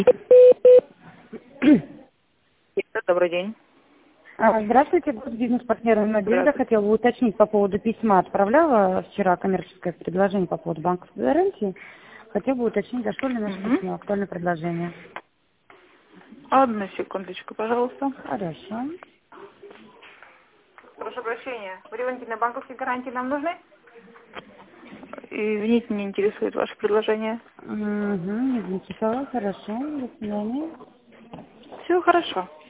Добрый день. Здравствуйте, бизнес-партнер Надежда. Хотела бы уточнить по поводу письма. Отправляла вчера коммерческое предложение по поводу банковской гарантии. Хотела бы уточнить, за что ли наше письмо, актуальное предложение. Одну секундочку, пожалуйста. Хорошо. Прошу прощения. Вариантные банковские гарантии нам нужны? Извините, не интересует ваше предложение. Не заинтересовала, хорошо. До свидания. Все хорошо.